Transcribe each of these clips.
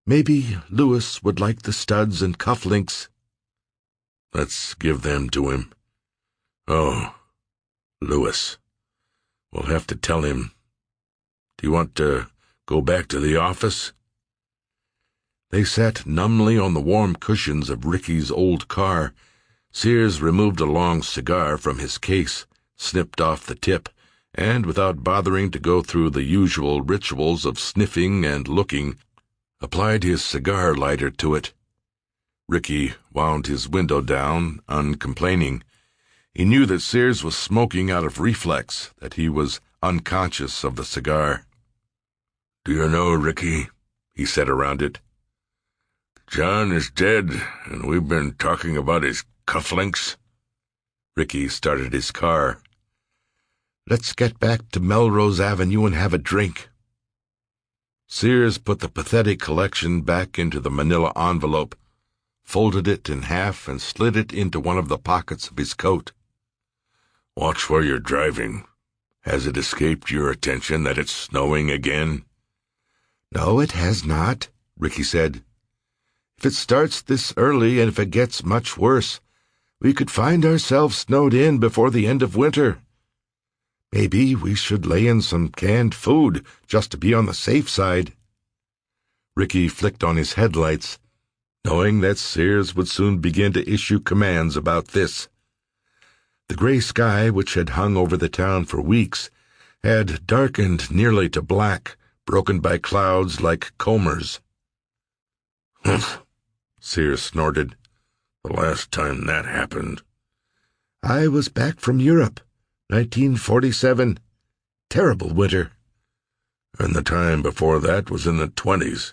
Maybe Louis would like the studs and cufflinks. Let's give them to him. Oh, Louis. We'll have to tell him. Do you want to go back to the office? They sat numbly on the warm cushions of Ricky's old car. Sears removed a long cigar from his case, snipped off the tip, and, without bothering to go through the usual rituals of sniffing and looking, applied his cigar lighter to it. Ricky wound his window down, uncomplaining. He knew that Sears was smoking out of reflex, that he was unconscious of the cigar. "Do you know, Ricky," he said around it, "John is dead, and we've been talking about his cufflinks." Ricky started his car. "Let's get back to Melrose Avenue and have a drink." Sears put the pathetic collection back into the manila envelope, folded it in half, and slid it into one of the pockets of his coat. "Watch where you're driving. Has it escaped your attention that it's snowing again?" "No, it has not," Ricky said. "If it starts this early and if it gets much worse, we could find ourselves snowed in before the end of winter. Maybe we should lay in some canned food just to be on the safe side." Ricky flicked on his headlights, knowing that Sears would soon begin to issue commands about this. The gray sky, which had hung over the town for weeks, had darkened nearly to black, broken by clouds like combers. "Humph," Sears snorted. "The last time that happened." "I was back from Europe, 1947. Terrible winter." "And the time before that was in the 20s.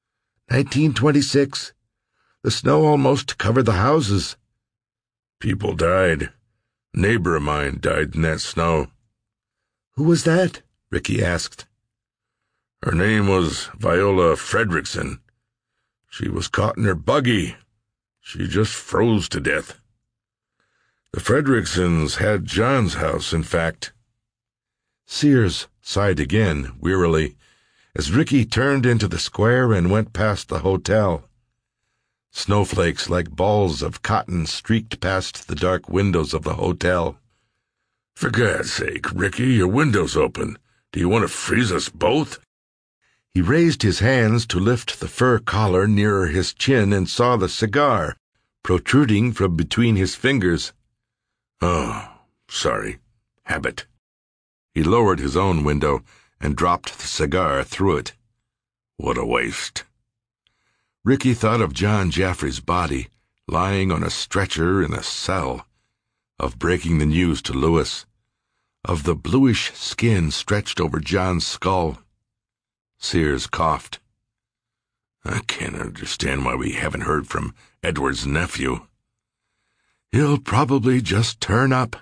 1926. The snow almost covered the houses." "People died. A neighbor of mine died in that snow." "Who was that?" Ricky asked. "Her name was Viola Fredrickson. She was caught in her buggy. She just froze to death. The Fredricksons had John's house, in fact." Sears sighed again, wearily, as Ricky turned into the square and went past the hotel. Snowflakes like balls of cotton streaked past the dark windows of the hotel. "For God's sake, Ricky, your window's open. Do you want to freeze us both?" He raised his hands to lift the fur collar nearer his chin and saw the cigar protruding from between his fingers. "Oh, sorry. Habit." He lowered his own window and dropped the cigar through it. What a waste. Ricky thought of John Jaffrey's body, lying on a stretcher in a cell, of breaking the news to Louis, of the bluish skin stretched over John's skull. Sears coughed. "I can't understand why we haven't heard from Edward's nephew." "He'll probably just turn up."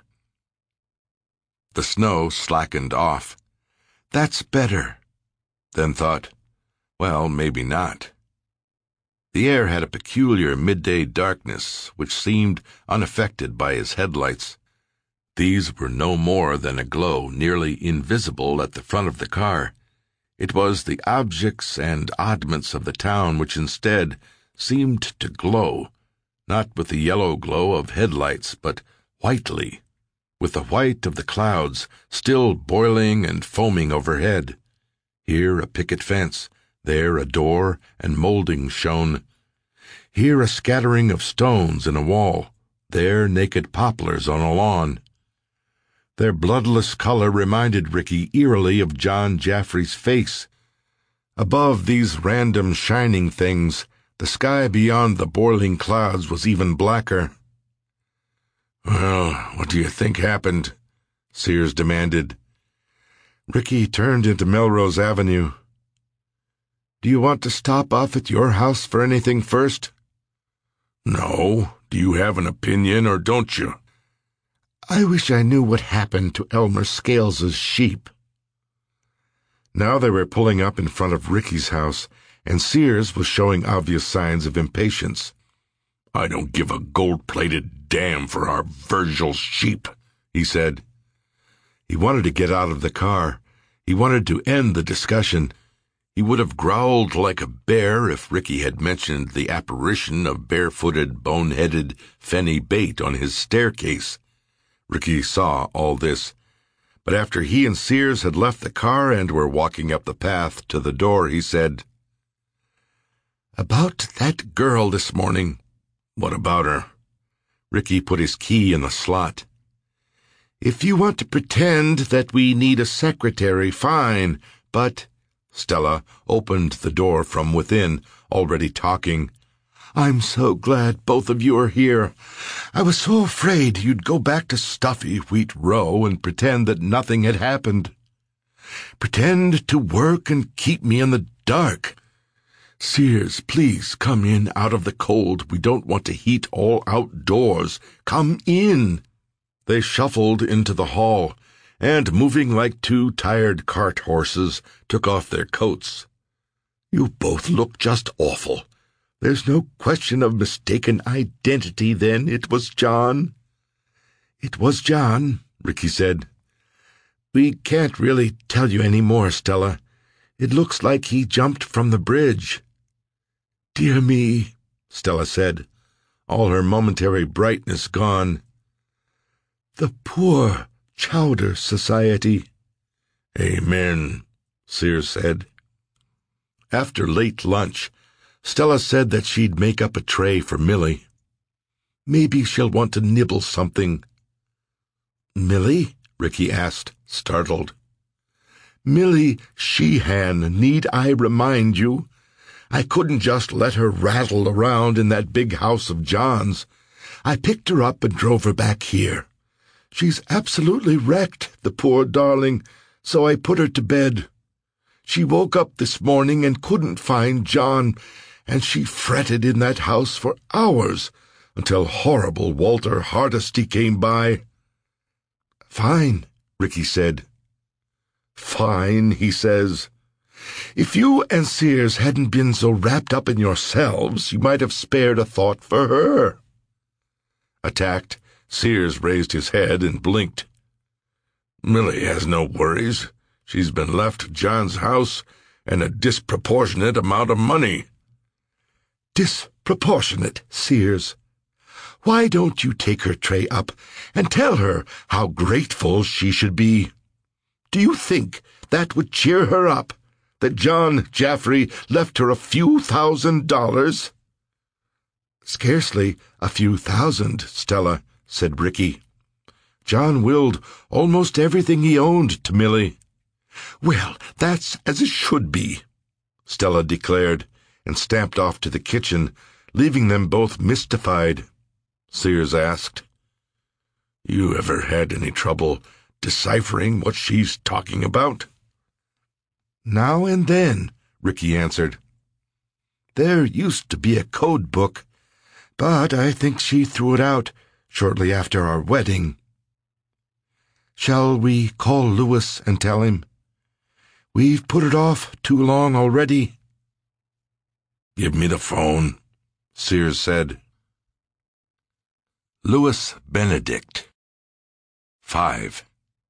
The snow slackened off. That's better. Then thought, well, maybe not. The air had a peculiar midday darkness which seemed unaffected by his headlights. These were no more than a glow nearly invisible at the front of the car. It was the objects and oddments of the town which instead seemed to glow, not with the yellow glow of headlights, but whitely, with the white of the clouds still boiling and foaming overhead. Here a picket fence, there a door and molding shone. Here a scattering of stones in a wall, there naked poplars on a lawn. Their bloodless color reminded Ricky eerily of John Jaffrey's face. Above these random shining things, the sky beyond the boiling clouds was even blacker. "Well, what do you think happened?" Sears demanded. Ricky turned into Melrose Avenue. "Do you want to stop off at your house for anything first?" "No. Do you have an opinion, or don't you?" "I wish I knew what happened to Elmer Scales's sheep." Now they were pulling up in front of Ricky's house, and Sears was showing obvious signs of impatience. "I don't give a gold-plated damn for our Virgil's sheep," he said. He wanted to get out of the car. He wanted to end the discussion. He would have growled like a bear if Ricky had mentioned the apparition of barefooted, bone-headed Fenny Bate on his staircase. Ricky saw all this, but after he and Sears had left the car and were walking up the path to the door, he said, "About that girl this morning." "What about her?" Ricky put his key in the slot. "If you want to pretend that we need a secretary, fine, but—" Stella opened the door from within, already talking. "I'm so glad both of you are here. I was so afraid you'd go back to stuffy Wheat Row and pretend that nothing had happened. Pretend to work and keep me in the dark. Sears, please come in out of the cold. We don't want to heat all outdoors. Come in." They shuffled into the hall, and, moving like two tired cart horses, took off their coats. "You both look just awful. There's no question of mistaken identity, then. It was John." "It was John," Ricky said. "We can't really tell you any more, Stella. It looks like he jumped from the bridge." "Dear me," Stella said, all her momentary brightness gone. "The poor Chowder Society." "Amen," Sears said. After late lunch, Stella said that she'd make up a tray for Millie. "Maybe she'll want to nibble something." "Millie?" Ricky asked, startled. "Millie Sheehan, need I remind you? I couldn't just let her rattle around in that big house of John's. I picked her up and drove her back here. She's absolutely wrecked, the poor darling, so I put her to bed. She woke up this morning and couldn't find John, and she fretted in that house for hours, until horrible Walter Hardesty came by." "Fine," Ricky said. "Fine, he says. If you and Sears hadn't been so wrapped up in yourselves, you might have spared a thought for her." Attacked, Sears raised his head and blinked. "Millie has no worries. She's been left John's house and a disproportionate amount of money." "Disproportionate, Sears. Why don't you take her tray up and tell her how grateful she should be? Do you think that would cheer her up, that John Jaffrey left her a few $1,000s? "Scarcely a few thousand, Stella," said Ricky. "John willed almost everything he owned to Millie." "Well, that's as it should be," Stella declared, and stamped off to the kitchen, leaving them both mystified. Sears asked, "You ever had any trouble deciphering what she's talking about?" "Now and then," Ricky answered. "There used to be a code book, but I think she threw it out shortly after our wedding." "Shall we call Lewis and tell him? We've put it off too long already." "Give me the phone," Sears said. Louis Benedict. 5.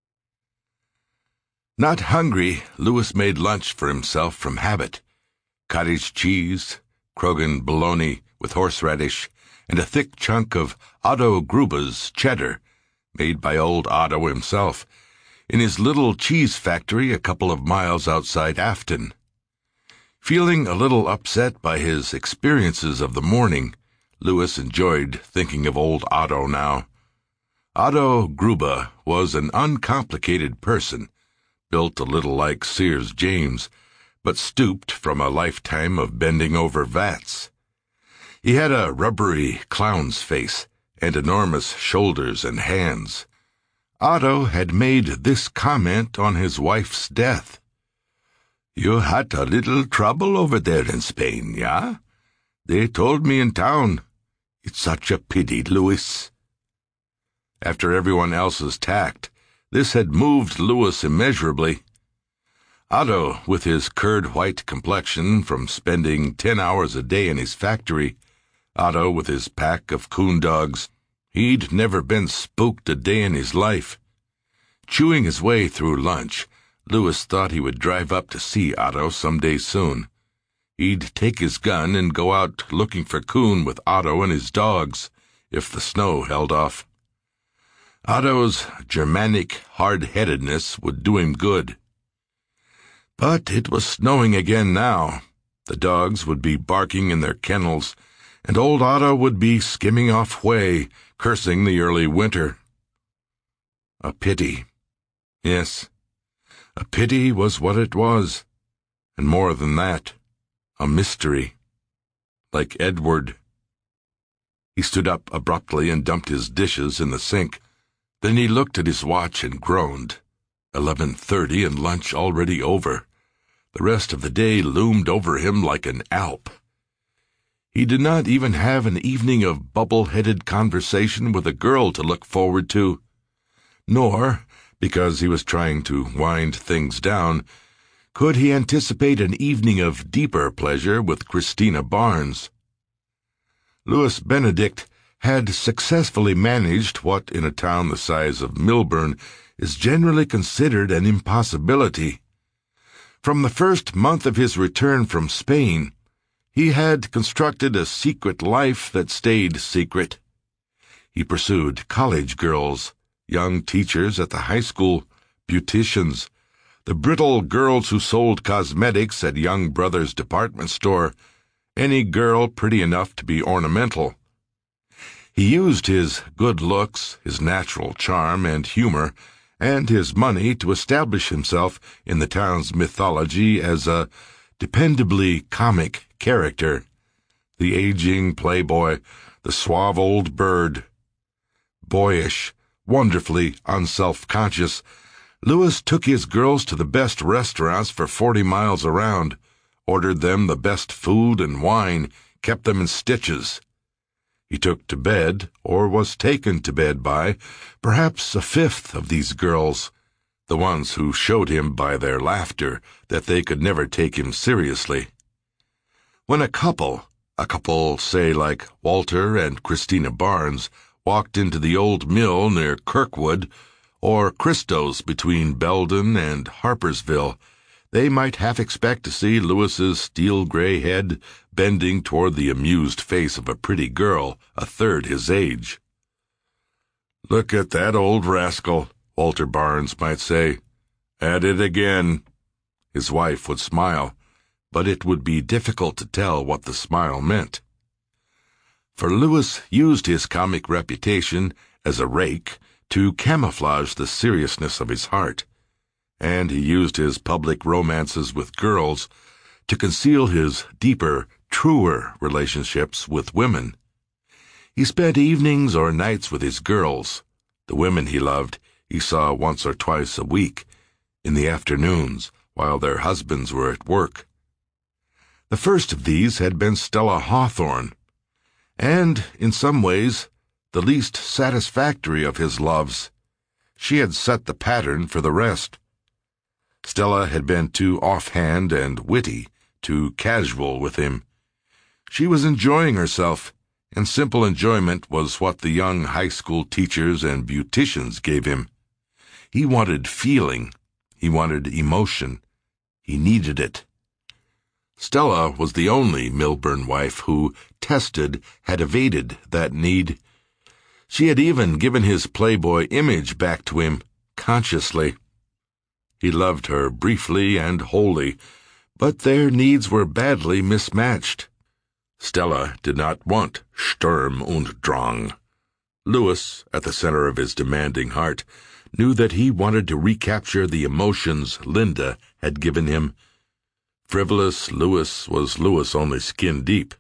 Not hungry, Louis made lunch for himself from habit. Cottage cheese, Krogan bologna with horseradish, and a thick chunk of Otto Gruba's cheddar, made by old Otto himself, in his little cheese factory a couple of miles outside Afton. Feeling a little upset by his experiences of the morning, Louis enjoyed thinking of old Otto now. Otto Gruba was an uncomplicated person, built a little like Sears James, but stooped from a lifetime of bending over vats. He had a rubbery clown's face and enormous shoulders and hands. Otto had made this comment on his wife's death. "You had a little trouble over there in Spain, yeah? They told me in town. It's such a pity, Louis." After everyone else's tact, this had moved Louis immeasurably. Otto, with his curd-white complexion from spending 10 hours a day in his factory, Otto with his pack of coon dogs, he'd never been spooked a day in his life. Chewing his way through lunch, Louis thought he would drive up to see Otto some day soon. He'd take his gun and go out looking for coon with Otto and his dogs, if the snow held off. Otto's Germanic hard-headedness would do him good. But it was snowing again now. The dogs would be barking in their kennels, and old Otto would be skimming off whey, cursing the early winter. A pity. Yes, a pity was what it was, and more than that, a mystery. Like Edward. He stood up abruptly and dumped his dishes in the sink. Then he looked at his watch and groaned. 11:30 and lunch already over. The rest of the day loomed over him like an Alp. He did not even have an evening of bubble-headed conversation with a girl to look forward to. Nor, because he was trying to wind things down, could he anticipate an evening of deeper pleasure with Christina Barnes. Louis Benedict had successfully managed what, in a town the size of Millburn, is generally considered an impossibility. From the first month of his return from Spain, he had constructed a secret life that stayed secret. He pursued college girls, young teachers at the high school, beauticians, the brittle girls who sold cosmetics at Young Brothers' department store, any girl pretty enough to be ornamental. He used his good looks, his natural charm and humor, and his money to establish himself in the town's mythology as a dependably comic character. The aging playboy, the suave old bird. Boyish, wonderfully unself-conscious, Louis took his girls to the best restaurants for 40 miles around, ordered them the best food and wine, kept them in stitches. He took to bed, or was taken to bed by, perhaps a fifth of these girls, the ones who showed him by their laughter that they could never take him seriously. When a couple, say like Walter and Christina Barnes, walked into the old mill near Kirkwood, or Christo's between Belden and Harpersville, they might half expect to see Louis's steel-gray head bending toward the amused face of a pretty girl a third his age. "Look at that old rascal," Walter Barnes might say. "At it again." His wife would smile, but it would be difficult to tell what the smile meant. For Louis used his comic reputation as a rake to camouflage the seriousness of his heart, and he used his public romances with girls to conceal his deeper, truer relationships with women. He spent evenings or nights with his girls. The women he loved he saw once or twice a week, in the afternoons, while their husbands were at work. The first of these had been Stella Hawthorne, and, in some ways, the least satisfactory of his loves. She had set the pattern for the rest. Stella had been too offhand and witty, too casual with him. She was enjoying herself, and simple enjoyment was what the young high school teachers and beauticians gave him. He wanted feeling. He wanted emotion. He needed it. Stella was the only Millburn wife who, tested, had evaded that need. She had even given his playboy image back to him, consciously. He loved her briefly and wholly, but their needs were badly mismatched. Stella did not want Sturm und Drang. Louis, at the center of his demanding heart, knew that he wanted to recapture the emotions Linda had given him. Frivolous Louis was Louis only skin deep.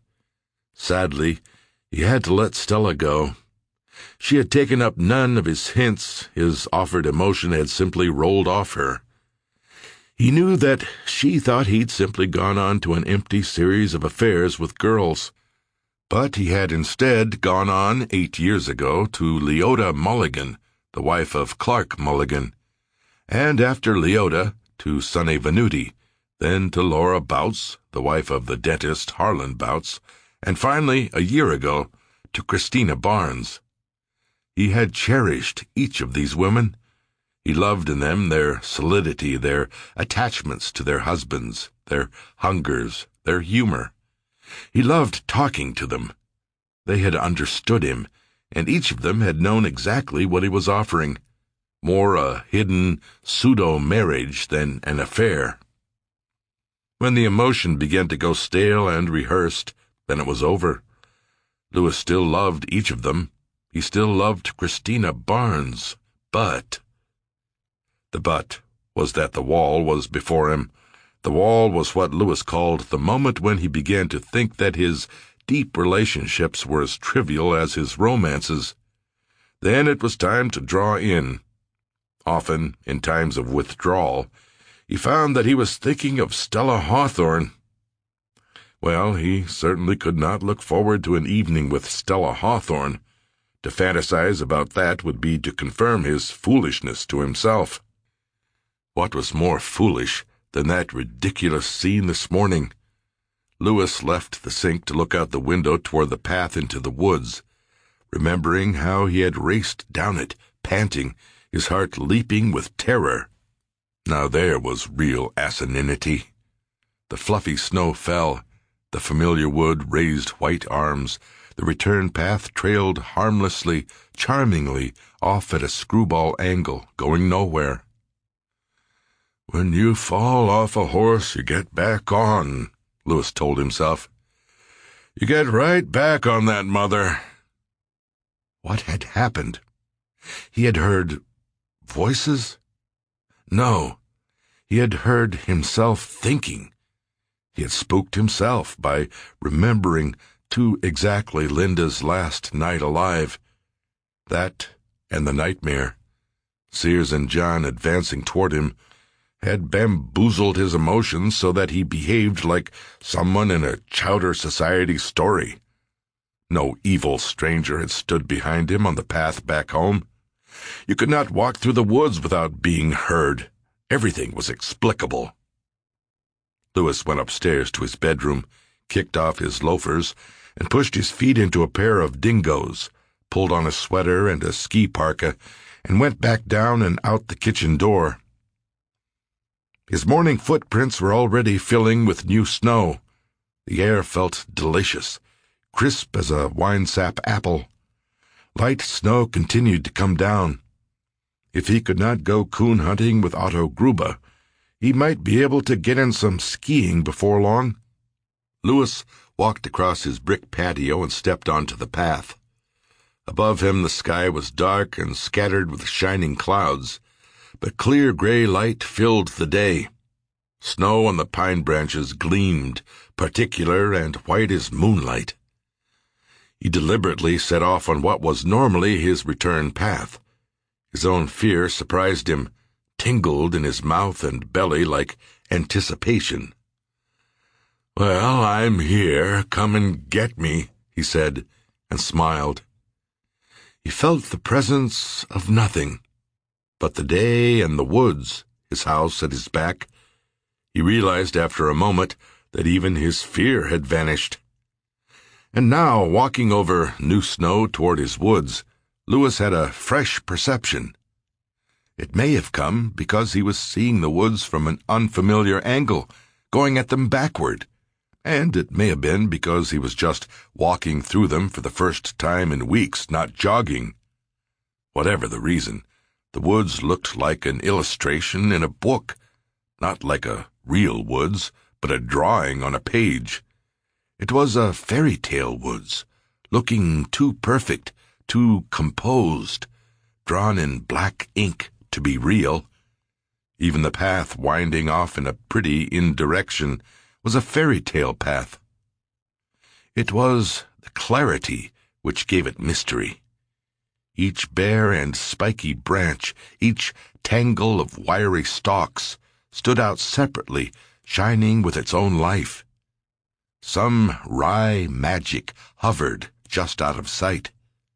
Sadly, he had to let Stella go. She had taken up none of his hints. His offered emotion had simply rolled off her. He knew that she thought he'd simply gone on to an empty series of affairs with girls. But he had instead gone on 8 years ago to Leota Mulligan, the wife of Clark Mulligan, and after Leota to Sonny Venuti, then to Laura Boutts, the wife of the dentist Harlan Boutts, and finally, a year ago, to Christina Barnes. He had cherished each of these women. He loved in them their solidity, their attachments to their husbands, their hungers, their humor. He loved talking to them. They had understood him, and each of them had known exactly what he was offering. More a hidden pseudo-marriage than an affair. When the emotion began to go stale and rehearsed, then it was over. Louis still loved each of them. He still loved Christina Barnes, but... The but was that the wall was before him. The wall was what Louis called the moment when he began to think that his deep relationships were as trivial as his romances. Then it was time to draw in. Often, in times of withdrawal, he found that he was thinking of Stella Hawthorne. Well, he certainly could not look forward to an evening with Stella Hawthorne. To fantasize about that would be to confirm his foolishness to himself. What was more foolish than that ridiculous scene this morning? Louis left the sink to look out the window toward the path into the woods, remembering how he had raced down it, panting, his heart leaping with terror. Now there was real asininity. The fluffy snow fell. The familiar wood raised white arms. The return path trailed harmlessly, charmingly, off at a screwball angle, going nowhere. "When you fall off a horse, you get back on," Louis told himself. "You get right back on that, Mother." What had happened? He had heard voices? No, he had heard himself thinking. He had spooked himself by remembering too exactly Linda's last night alive. That and the nightmare, Sears and John advancing toward him, had bamboozled his emotions so that he behaved like someone in a Chowder Society story. No evil stranger had stood behind him on the path back home. You could not walk through the woods without being heard. Everything was explicable. Louis went upstairs to his bedroom, kicked off his loafers, and pushed his feet into a pair of dingoes, pulled on a sweater and a ski parka, and went back down and out the kitchen door. His morning footprints were already filling with new snow. The air felt delicious, crisp as a winesap apple. Light snow continued to come down. If he could not go coon hunting with Otto Gruba, he might be able to get in some skiing before long. Louis walked across his brick patio and stepped onto the path. Above him the sky was dark and scattered with shining clouds, but clear gray light filled the day. Snow on the pine branches gleamed, particular and white as moonlight. He deliberately set off on what was normally his return path. His own fear surprised him, tingled in his mouth and belly like anticipation. "Well, I'm here. Come and get me," he said, and smiled. He felt the presence of nothing but the day and the woods, his house at his back. He realized after a moment that even his fear had vanished. And now, walking over new snow toward his woods, Louis had a fresh perception. It may have come because he was seeing the woods from an unfamiliar angle, going at them backward, and it may have been because he was just walking through them for the first time in weeks, not jogging. Whatever the reason, the woods looked like an illustration in a book, not like a real woods, but a drawing on a page. It was a fairy tale woods, looking too perfect, too composed, drawn in black ink to be real. Even the path winding off in a pretty indirection was a fairy tale path. It was the clarity which gave it mystery. Each bare and spiky branch, each tangle of wiry stalks, stood out separately, shining with its own life. Some wry magic hovered just out of sight.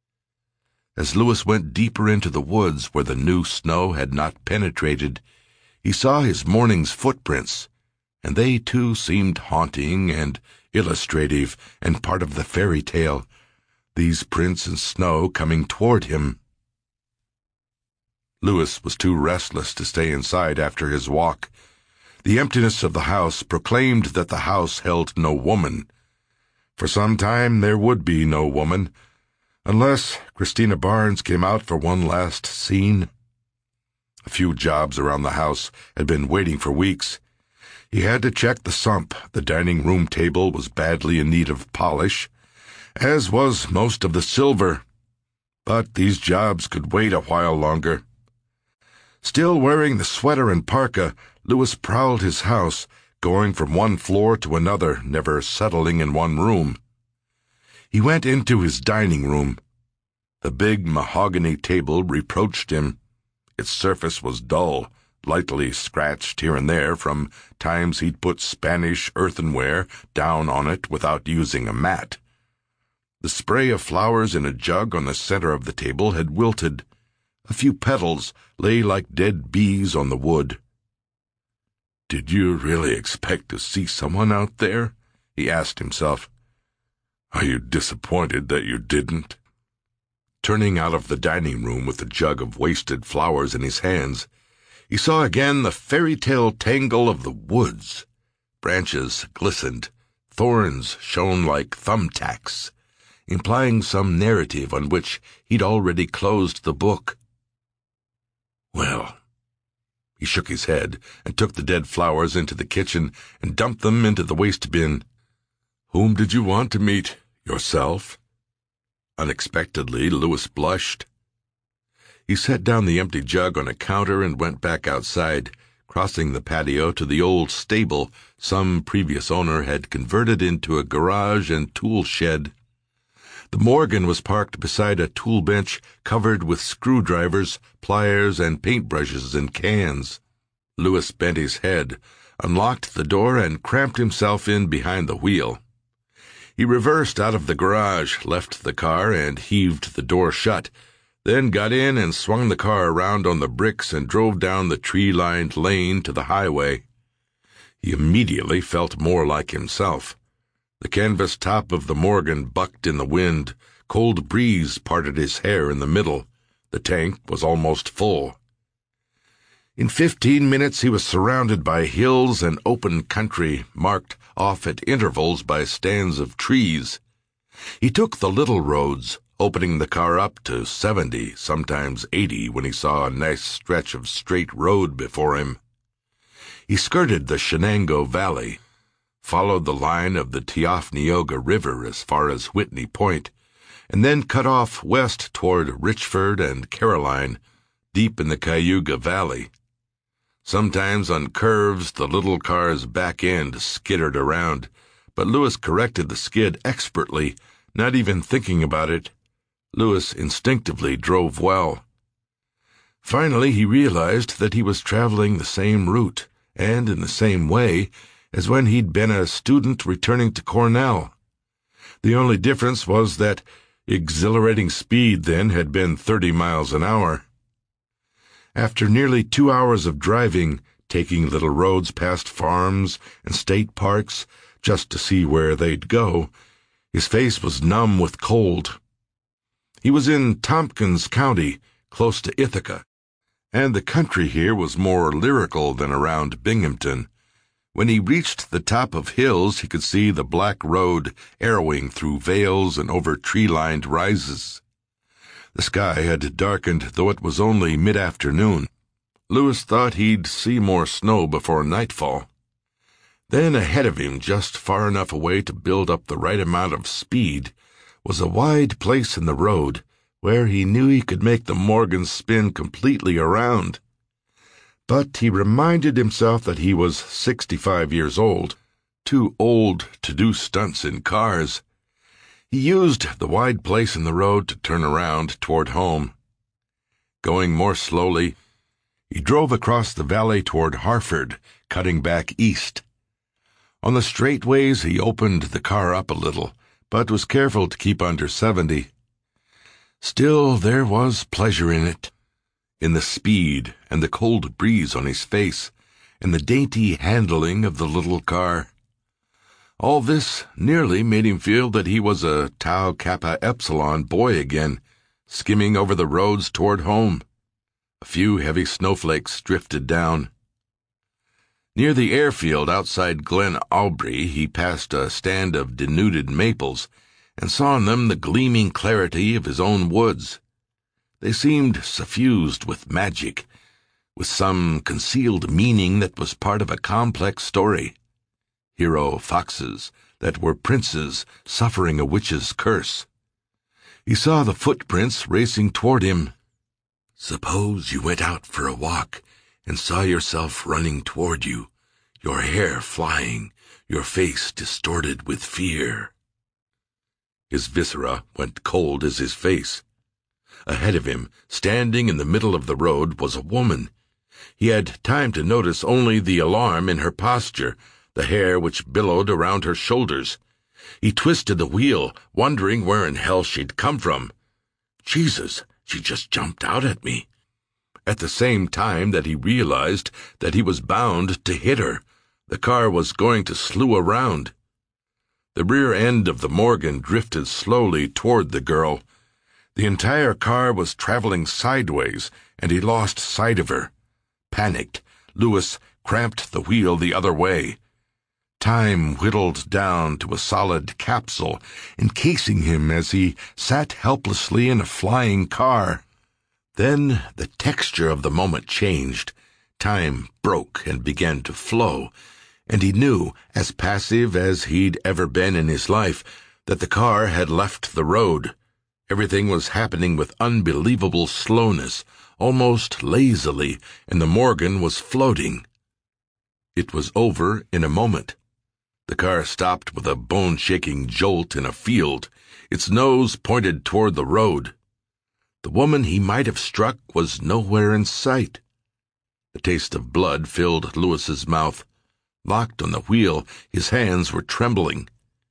As Louis went deeper into the woods where the new snow had not penetrated, he saw his morning's footprints, and they too seemed haunting and illustrative and part of the fairy tale, these prints in snow coming toward him. Louis was too restless to stay inside after his walk. The emptiness of the house proclaimed that the house held no woman. For some time there would be no woman, unless Christina Barnes came out for one last scene. A few jobs around the house had been waiting for weeks. He had to check the sump. The dining room table was badly in need of polish, as was most of the silver. But these jobs could wait a while longer. Still wearing the sweater and parka, Louis prowled his house, going from one floor to another, never settling in one room. He went into his dining room. The big mahogany table reproached him. Its surface was dull, lightly scratched here and there from times he'd put Spanish earthenware down on it without using a mat. The spray of flowers in a jug on the center of the table had wilted. A few petals lay like dead bees on the wood. "Did you really expect to see someone out there?" he asked himself. "Are you disappointed that you didn't?" Turning out of the dining room with a jug of wasted flowers in his hands, he saw again the fairy-tale tangle of the woods. Branches glistened, thorns shone like thumbtacks, implying some narrative on which he'd already closed the book. Well, he shook his head and took the dead flowers into the kitchen and dumped them into the waste bin. "Whom did you want to meet? Yourself?" Unexpectedly, Louis blushed. He set down the empty jug on a counter and went back outside, crossing the patio to the old stable some previous owner had converted into a garage and tool shed. The Morgan was parked beside a tool bench covered with screwdrivers, pliers, and paintbrushes and cans. Louis bent his head, unlocked the door, and cramped himself in behind the wheel. He reversed out of the garage, left the car, and heaved the door shut, then got in and swung the car around on the bricks and drove down the tree-lined lane to the highway. He immediately felt more like himself. The canvas top of the Morgan bucked in the wind. Cold breeze parted his hair in the middle. The tank was almost full. In 15 minutes he was surrounded by hills and open country, marked off at intervals by stands of trees. He took the little roads, opening the car up to 70, sometimes 80, when he saw a nice stretch of straight road before him. He skirted the Shenango Valley, followed the line of the Tiofneoga River as far as Whitney Point, and then cut off west toward Richford and Caroline, deep in the Cayuga Valley. Sometimes on curves the little car's back end skittered around, but Louis corrected the skid expertly, not even thinking about it. Louis instinctively drove well. Finally he realized that he was traveling the same route, and in the same way, as when he'd been a student returning to Cornell. The only difference was that exhilarating speed then had been 30 miles an hour. After nearly 2 hours of driving, taking little roads past farms and state parks just to see where they'd go, his face was numb with cold. He was in Tompkins County, close to Ithaca, and the country here was more lyrical than around Binghamton. When he reached the top of hills, he could see the black road arrowing through vales and over tree-lined rises. The sky had darkened, though it was only mid-afternoon. Louis thought he'd see more snow before nightfall. Then ahead of him, just far enough away to build up the right amount of speed, was a wide place in the road where he knew he could make the Morgan spin completely around. But he reminded himself that he was 65 years old, too old to do stunts in cars. He used the wide place in the road to turn around toward home. Going more slowly, he drove across the valley toward Harford, cutting back east. On the straightways he opened the car up a little, but was careful to keep under 70. Still, there was pleasure in it. In the speed and the cold breeze on his face, and the dainty handling of the little car. All this nearly made him feel that he was a Tau Kappa Epsilon boy again, skimming over the roads toward home. A few heavy snowflakes drifted down. Near the airfield outside Glen Aubrey, he passed a stand of denuded maples and saw in them the gleaming clarity of his own woods. They seemed suffused with magic, with some concealed meaning that was part of a complex story. Hero foxes that were princes suffering a witch's curse. He saw the footprints racing toward him. Suppose you went out for a walk and saw yourself running toward you, your hair flying, your face distorted with fear. His viscera went cold as his face. Ahead of him, standing in the middle of the road, was a woman. He had time to notice only the alarm in her posture, the hair which billowed around her shoulders. He twisted the wheel, wondering where in hell she'd come from. Jesus, she just jumped out at me. At the same time that he realized that he was bound to hit her, the car was going to slew around. The rear end of the Morgan drifted slowly toward the girl. The entire car was traveling sideways, and he lost sight of her. Panicked, Lewis cramped the wheel the other way. Time whittled down to a solid capsule, encasing him as he sat helplessly in a flying car. Then the texture of the moment changed. Time broke and began to flow, and he knew, as passive as he'd ever been in his life, that the car had left the road. Everything was happening with unbelievable slowness, almost lazily, and the Morgan was floating. It was over in a moment. The car stopped with a bone-shaking jolt in a field. Its nose pointed toward the road. The woman he might have struck was nowhere in sight. The taste of blood filled Lewis's mouth. Locked on the wheel, his hands were trembling.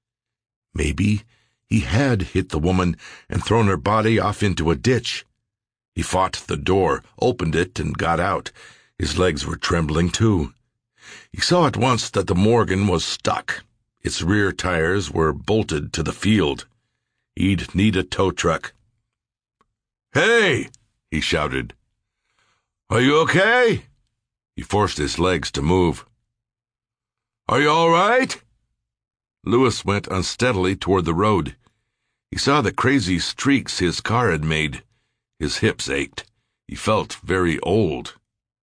Maybe he had hit the woman and thrown her body off into a ditch. He fought the door, opened it, and got out. His legs were trembling, too. He saw at once that the Morgan was stuck. Its rear tires were bolted to the field. He'd need a tow truck. "Hey!" he shouted. "Are you okay?" He forced his legs to move. "Are you all right?" Lewis went unsteadily toward the road. He saw the crazy streaks his car had made. His hips ached. He felt very old.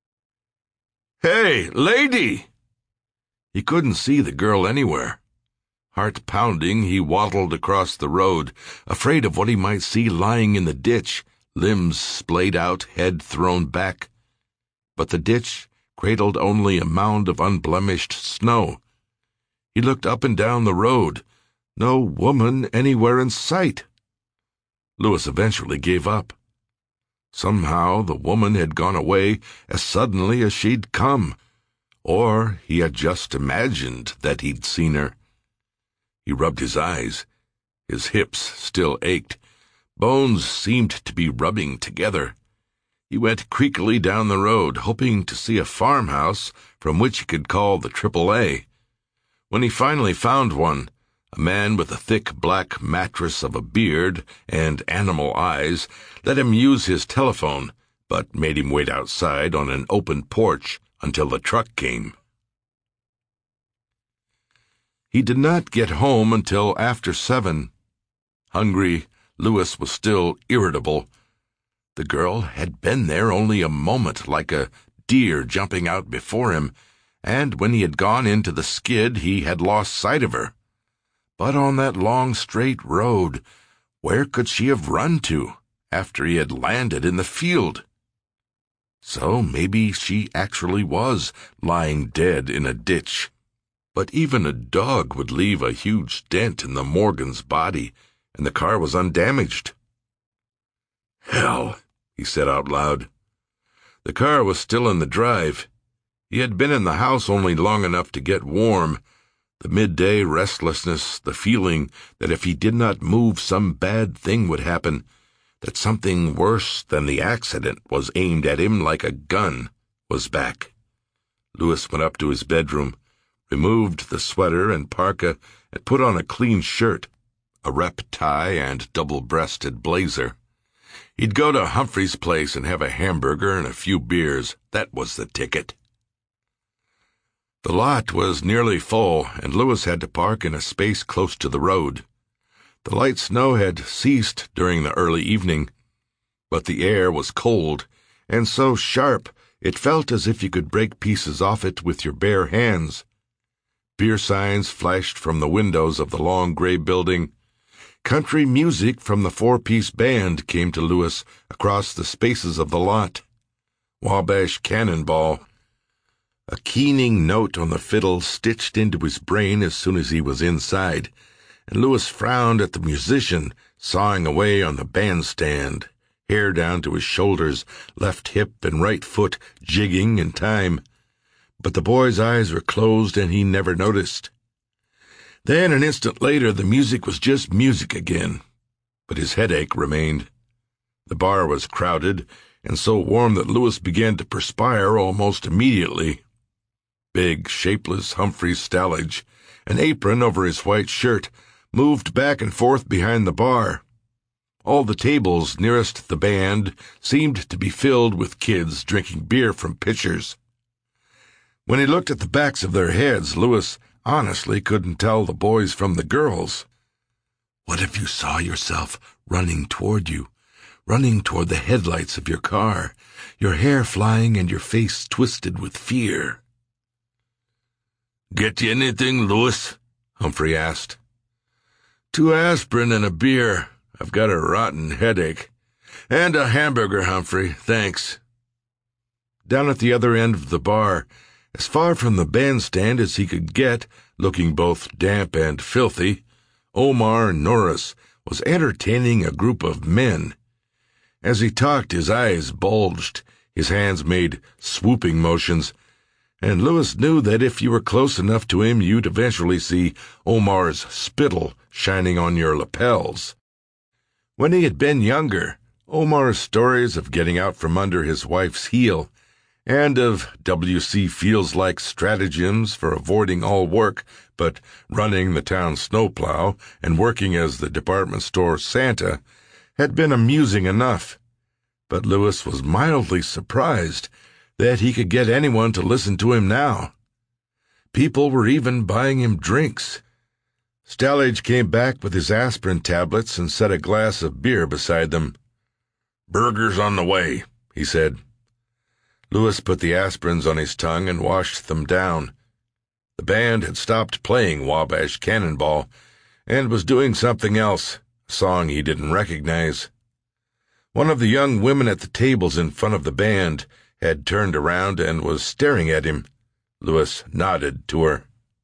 "Hey, lady!" He couldn't see the girl anywhere. Heart pounding, he waddled across the road, afraid of what he might see lying in the ditch, limbs splayed out, head thrown back. But the ditch cradled only a mound of unblemished snow. He looked up and down the road. No woman anywhere in sight. Lewis eventually gave up. Somehow the woman had gone away as suddenly as she'd come, or he had just imagined that he'd seen her. He rubbed his eyes. His hips still ached. Bones seemed to be rubbing together. He went creakily down the road, hoping to see a farmhouse from which he could call the AAA. When he finally found one, a man with a thick black mattress of a beard and animal eyes let him use his telephone, but made him wait outside on an open porch until the truck came. He did not get home until after 7. Hungry, Lewis was still irritable. The girl had been there only a moment, like a deer jumping out before him, and when he had gone into the skid he had lost sight of her. But on that long straight road, where could she have run to after he had landed in the field? So maybe she actually was lying dead in a ditch. But even a dog would leave a huge dent in the Morgan's body, and the car was undamaged. "Hell," he said out loud. The car was still in the drive. He had been in the house only long enough to get warm. The midday restlessness, the feeling that if he did not move some bad thing would happen, that something worse than the accident was aimed at him like a gun, was back. Lewis went up to his bedroom, removed the sweater and parka, and put on a clean shirt, a rep tie and double-breasted blazer. He'd go to Humphrey's place and have a hamburger and a few beers. That was the ticket. The lot was nearly full, and Lewis had to park in a space close to the road. The light snow had ceased during the early evening, but the air was cold, and so sharp it felt as if you could break pieces off it with your bare hands. Beer signs flashed from the windows of the long gray building. Country music from the four-piece band came to Lewis across the spaces of the lot. Wabash Cannonball, a keening note on the fiddle, stitched into his brain as soon as he was inside, and Lewis frowned at the musician sawing away on the bandstand, hair down to his shoulders, left hip and right foot jigging in time. But the boy's eyes were closed and he never noticed. Then, an instant later, the music was just music again, but his headache remained. The bar was crowded and so warm that Lewis began to perspire almost immediately. Big, shapeless Humphrey Stallage, an apron over his white shirt, moved back and forth behind the bar. All the tables nearest the band seemed to be filled with kids drinking beer from pitchers. When he looked at the backs of their heads, Lewis honestly couldn't tell the boys from the girls. What if you saw yourself running toward the headlights of your car, your hair flying and your face twisted with fear? "Get you anything, Lewis?" Humphrey asked. "2 aspirin and a beer. I've got a rotten headache. And a hamburger, Humphrey, thanks." Down at the other end of the bar, as far from the bandstand as he could get, looking both damp and filthy, Omar Norris was entertaining a group of men. As he talked, his eyes bulged, his hands made swooping motions, and Lewis knew that if you were close enough to him, you'd eventually see Omar's spittle shining on your lapels. When he had been younger, Omar's stories of getting out from under his wife's heel, and of W.C. Fields-like stratagems for avoiding all work but running the town snowplow and working as the department store Santa, had been amusing enough. But Lewis was mildly surprised that he could get anyone to listen to him now. People were even buying him drinks. Stallage came back with his aspirin tablets and set a glass of beer beside them. "Burgers on the way," he said. Lewis put the aspirins on his tongue and washed them down. The band had stopped playing Wabash Cannonball and was doing something else, a song he didn't recognize. One of the young women at the tables in front of the band had turned around and was staring at him. Lewis nodded to her.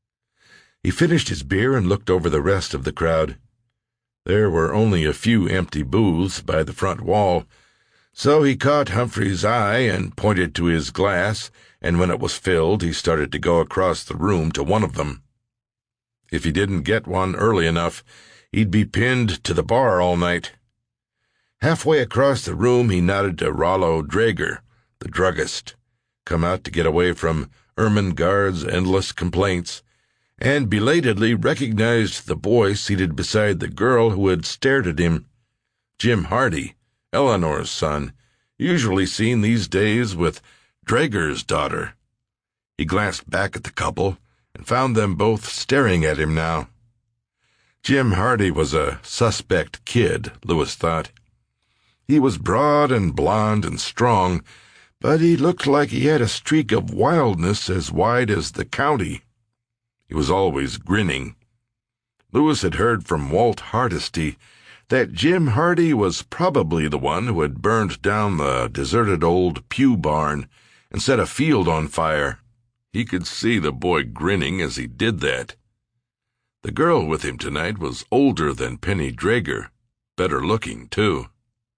He finished his beer and looked over the rest of the crowd. There were only a few empty booths by the front wall, so he caught Humphrey's eye and pointed to his glass, and when it was filled, he started to go across the room to one of them. If he didn't get one early enough, he'd be pinned to the bar all night. Halfway across the room, he nodded to Rollo Drager, the druggist, come out to get away from Ermengarde's endless complaints, and belatedly recognized the boy seated beside the girl who had stared at him. Jim Hardy, Eleanor's son, usually seen these days with Drager's daughter. He glanced back at the couple and found them both staring at him now. Jim Hardy was a suspect kid, Lewis thought. He was broad and blond and strong, but he looked like he had a streak of wildness as wide as the county. He was always grinning. Lewis had heard from Walt Hardesty that Jim Hardy was probably the one who had burned down the deserted old pew barn and set a field on fire. He could see the boy grinning as he did that. The girl with him tonight was older than Penny Drager, better looking, too.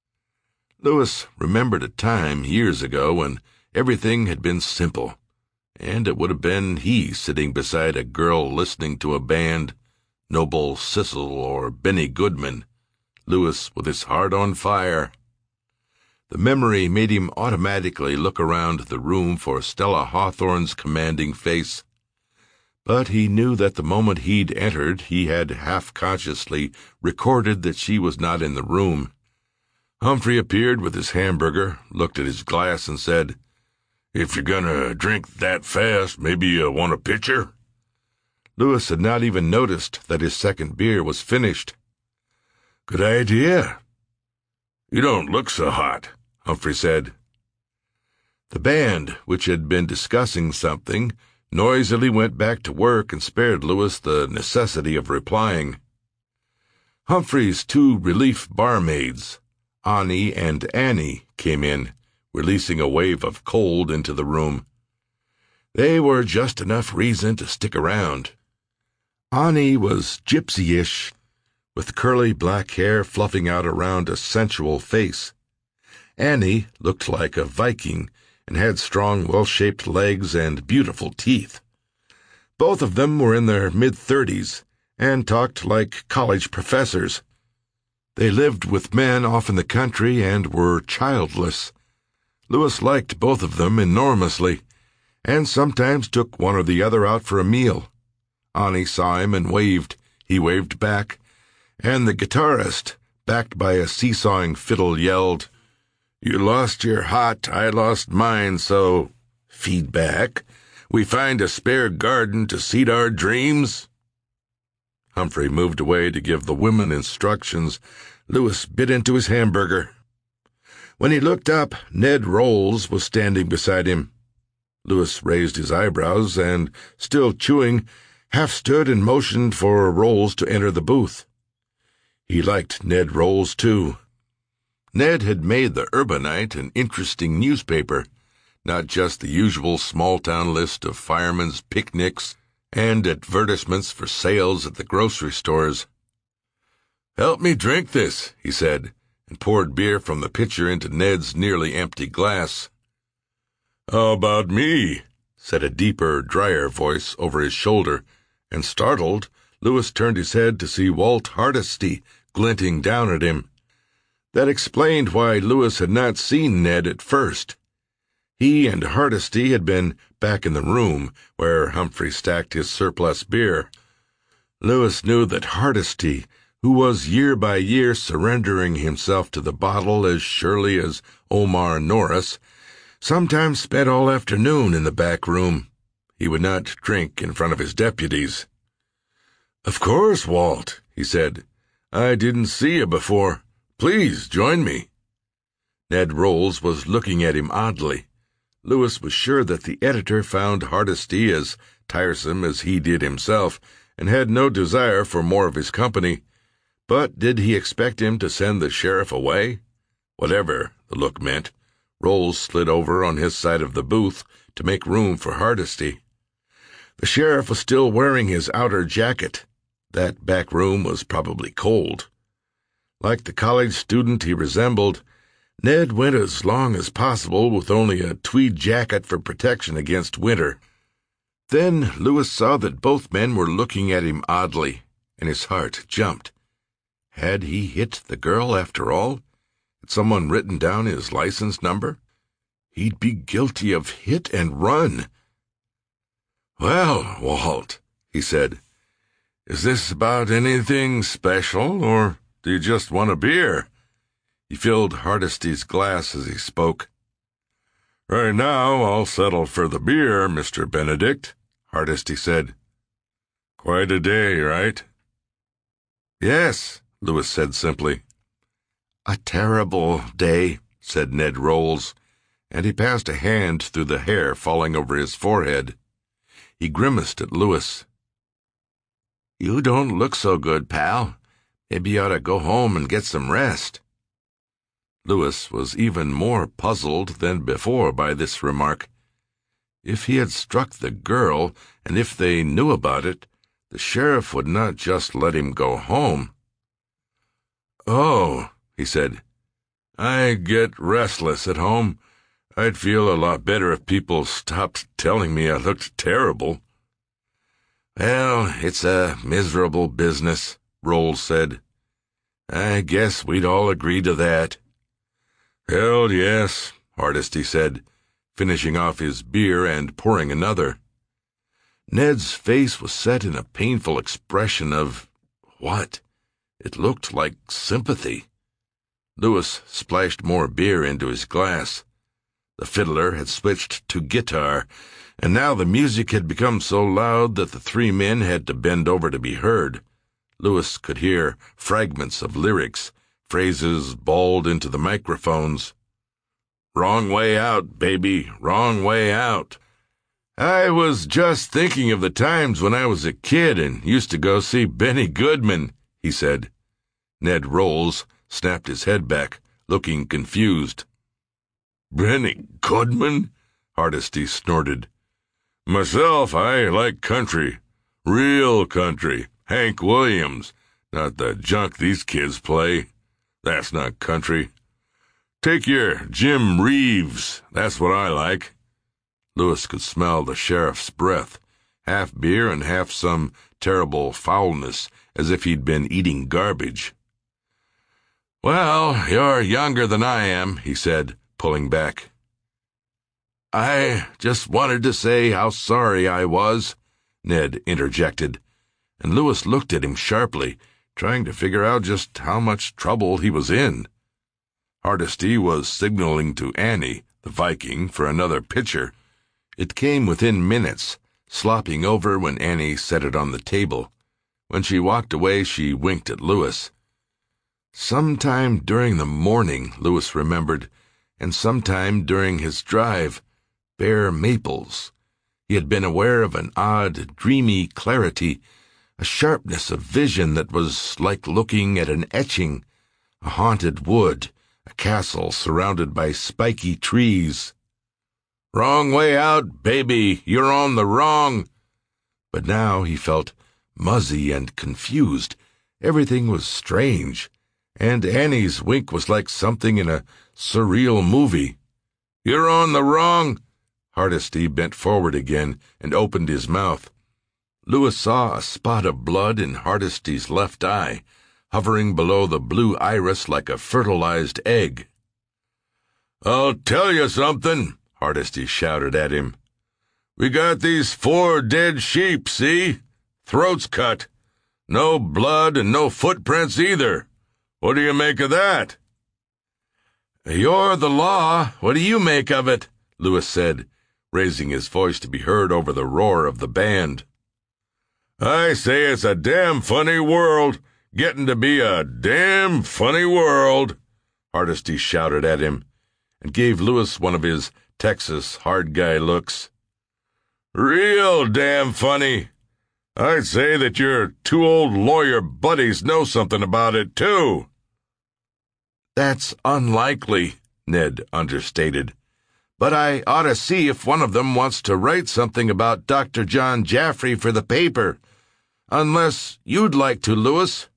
Lewis remembered a time years ago when everything had been simple, and it would have been he sitting beside a girl listening to a band, Noble Sissel or Benny Goodman, Lewis with his heart on fire. The memory made him automatically look around the room for Stella Hawthorne's commanding face. But he knew that the moment he'd entered, he had half-consciously recorded that she was not in the room. Humphrey appeared with his hamburger, looked at his glass, and said, "If you're gonna drink that fast, maybe you want a pitcher?" Louis had not even noticed that his second beer was finished. "Good idea. You don't look so hot," Humphrey said. The band, which had been discussing something, noisily went back to work and spared Louis the necessity of replying. Humphrey's two relief barmaids, Ani and Annie, came in, releasing a wave of cold into the room. They were just enough reason to stick around. Ani was gypsy-ish, with curly black hair fluffing out around a sensual face. Annie looked like a Viking and had strong, well-shaped legs and beautiful teeth. Both of them were in their mid-30s and talked like college professors. They lived with men off in the country and were childless. Louis liked both of them enormously, and sometimes took one or the other out for a meal. Ani saw him and waved. He waved back, and the guitarist, backed by a seesawing fiddle, yelled, "You lost your hot, I lost mine, so feedback. We find a spare garden to seed our dreams." Humphrey moved away to give the women instructions. Louis bit into his hamburger. When he looked up, Ned Rolls was standing beside him. Louis raised his eyebrows and, still chewing, half stood and motioned for Rolls to enter the booth. He liked Ned Rolls, too. Ned had made the Urbanite an interesting newspaper, not just the usual small-town list of firemen's picnics and advertisements for sales at the grocery stores. "Help me drink this," he said, and poured beer from the pitcher into Ned's nearly empty glass. "How about me?" said a deeper, drier voice over his shoulder, and startled, Louis turned his head to see Walt Hardesty glinting down at him. That explained why Louis had not seen Ned at first. He and Hardesty had been back in the room where Humphrey stacked his surplus beer. Louis knew that Hardesty, who was year by year surrendering himself to the bottle as surely as Omar Norris, sometimes spent all afternoon in the back room. He would not drink in front of his deputies. "Of course, Walt," he said. "I didn't see you before. Please join me." Ned Rolls was looking at him oddly. Louis was sure that the editor found Hardesty as tiresome as he did himself, and had no desire for more of his company. But did he expect him to send the sheriff away? Whatever the look meant, Rolls slid over on his side of the booth to make room for Hardesty. The sheriff was still wearing his outer jacket. That back room was probably cold. Like the college student he resembled, Ned went as long as possible with only a tweed jacket for protection against winter. Then Louis saw that both men were looking at him oddly, and his heart jumped. Had he hit the girl after all? Had someone written down his license number? He'd be guilty of hit and run. "Well, Walt," he said, "is this about anything special, or do you just want a beer?" He filled Hardesty's glass as he spoke. "Right now I'll settle for the beer, Mr. Benedict," Hardesty said. "Quite a day, right?" "Yes," Louis said simply. "A terrible day," said Ned Rolls, and he passed a hand through the hair falling over his forehead. He grimaced at Louis. "You don't look so good, pal. Maybe you ought to go home and get some rest." Louis was even more puzzled than before by this remark. If he had struck the girl, and if they knew about it, the sheriff would not just let him go home. "Oh," he said, "I get restless at home. I'd feel a lot better if people stopped telling me I looked terrible." "Well, it's a miserable business," Rolls said. "I guess we'd all agree to that." "Hell yes," Hardesty said, finishing off his beer and pouring another. Ned's face was set in a painful expression of what? It looked like sympathy. Lewis splashed more beer into his glass. The fiddler had switched to guitar, and now the music had become so loud that the three men had to bend over to be heard. Lewis could hear fragments of lyrics, phrases bawled into the microphones. "Wrong way out, baby, wrong way out. I was just thinking of the times when I was a kid and used to go see Benny Goodman," he said. Ned Rolls snapped his head back, looking confused. "Benny Goodman?" Hardesty snorted. "Myself, I like country. Real country. Hank Williams, not the junk these kids play. That's not country. Take your Jim Reeves, that's what I like." Lewis could smell the sheriff's breath, half beer and half some terrible foulness, as if he'd been eating garbage. "Well, you're younger than I am," he said, pulling back. "I just wanted to say how sorry I was," Ned interjected, and Lewis looked at him sharply, trying to figure out just how much trouble he was in. Hardesty was signaling to Annie, the Viking, for another pitcher. It came within minutes, slopping over when Annie set it on the table. When she walked away, she winked at Lewis. Sometime during the morning, Lewis remembered, and sometime during his drive, Bear Maples. He had been aware of an odd, dreamy clarity, a sharpness of vision that was like looking at an etching, a haunted wood, a castle surrounded by spiky trees. "Wrong way out, baby, you're on the wrong—" But now he felt muzzy and confused. Everything was strange, and Annie's wink was like something in a surreal movie. "You're on the wrong—" Hardesty bent forward again and opened his mouth. Lewis saw a spot of blood in Hardesty's left eye, hovering below the blue iris like a fertilized egg. "I'll tell you something," Hardesty shouted at him. "We got these 4 dead sheep, see? Throats cut. No blood and no footprints either. What do you make of that?" "You're the law. What do you make of it?" Lewis said, raising his voice to be heard over the roar of the band. "I say it's a damn funny world, getting to be a damn funny world," Hardesty shouted at him, and gave Lewis one of his Texas hard guy looks. "Real damn funny. I'd say that your 2 old lawyer buddies know something about it, too." "That's unlikely," Ned understated. "But I ought to see if one of them wants to write something about Dr. John Jaffrey for the paper. Unless you'd like to, Lewis."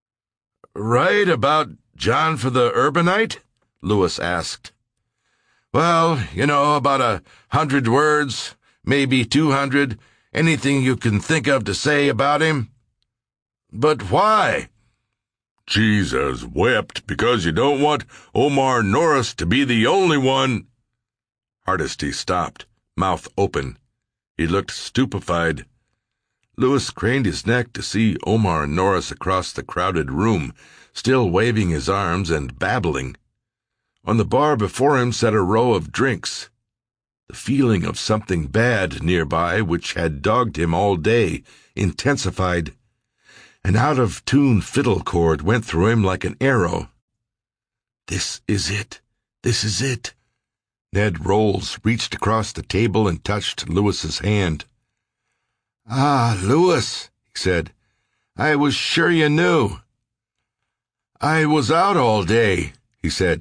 "Write about John for the Urbanite?" Lewis asked. "Well, about 100 words, maybe 200, anything you can think of to say about him." "But why?" "Jesus wept because you don't want Omar Norris to be the only one." Hardesty stopped, mouth open. He looked stupefied. Lewis craned his neck to see Omar Norris across the crowded room, still waving his arms and babbling. On the bar before him sat a row of drinks. The feeling of something bad nearby, which had dogged him all day, intensified. An out-of-tune fiddle chord went through him like an arrow. "This is it. This is it." Ned Rolls reached across the table and touched Lewis's hand. "Ah, Lewis," he said. "I was sure you knew." "I was out all day," he said.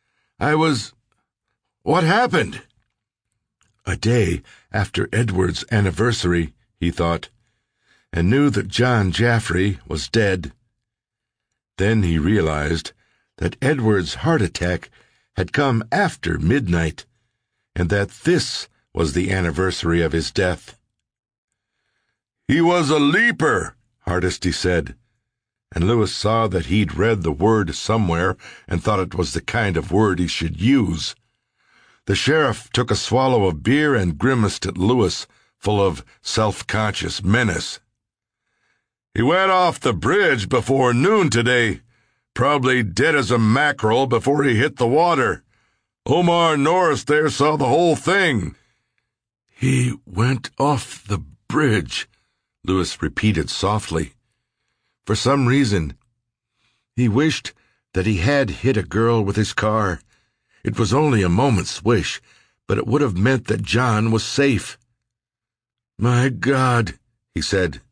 What happened?" A day after Edward's anniversary, he thought, and knew that John Jaffrey was dead. Then he realized that Edward's heart attack had come after midnight, and that this was the anniversary of his death. "He was a leaper," Hardesty said, and Lewis saw that he'd read the word somewhere and thought it was the kind of word he should use. The sheriff took a swallow of beer and grimaced at Lewis, full of self-conscious menace. "He went off the bridge before noon today. Probably dead as a mackerel before he hit the water. Omar Norris there saw the whole thing." "He went off the bridge," Lewis repeated softly. For some reason, he wished that he had hit a girl with his car. It was only a moment's wish, but it would have meant that John was safe. "My God," he said.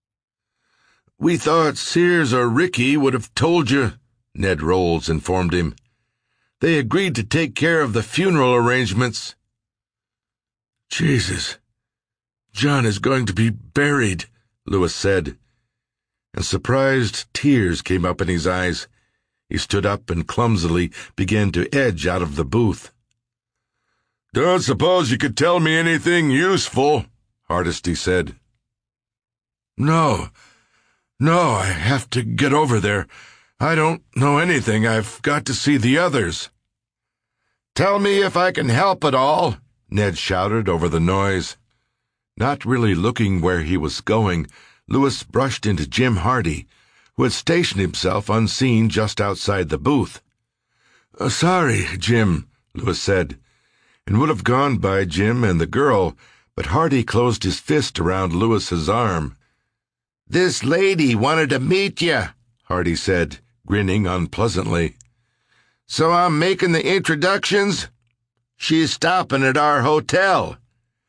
"We thought Sears or Ricky would have told you," Ned Rolls informed him. "They agreed to take care of the funeral arrangements." "Jesus, John is going to be buried," Lewis said, and surprised tears came up in his eyes. He stood up and clumsily began to edge out of the booth. "Don't suppose you could tell me anything useful," Hardesty said. No, I have to get over there. I don't know anything. I've got to see the others." "Tell me if I can help at all," Ned shouted over the noise. Not really looking where he was going, Lewis brushed into Jim Hardy, who had stationed himself unseen just outside the booth. "Sorry, Jim," Lewis said, and would have gone by Jim and the girl, but Hardy closed his fist around Lewis's arm. "This lady wanted to meet you," Hardy said, grinning unpleasantly. "So I'm making the introductions. She's stopping at our hotel."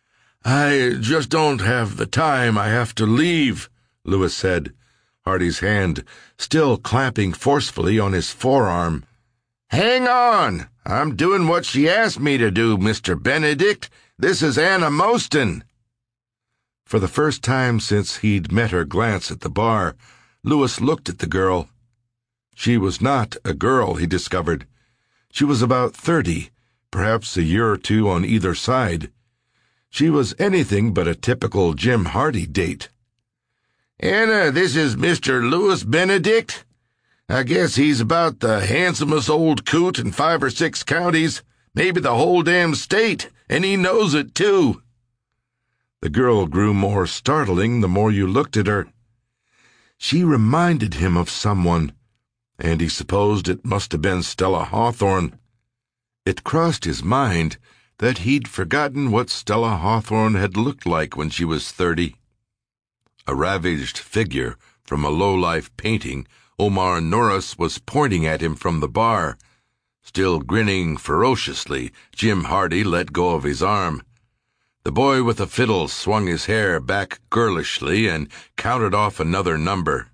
"I just don't have the time. I have to leave," Lewis said, Hardy's hand still clamping forcefully on his forearm. "Hang on. I'm doing what she asked me to do, Mr. Benedict. This is Anna Mostyn." For the first time since he'd met her glance at the bar, Lewis looked at the girl. She was not a girl, he discovered. She was about 30, perhaps a year or two on either side. She was anything but a typical Jim Hardy date. "Anna, this is Mr. Lewis Benedict. I guess he's about the handsomest old coot in 5 or 6 counties, maybe the whole damn state, and he knows it, too." The girl grew more startling the more you looked at her. She reminded him of someone, and he supposed it must have been Stella Hawthorne. It crossed his mind that he'd forgotten what Stella Hawthorne had looked like when she was 30. A ravaged figure from a low-life painting, Omar Norris was pointing at him from the bar. Still grinning ferociously, Jim Hardy let go of his arm. The boy with the fiddle swung his hair back girlishly and counted off another number.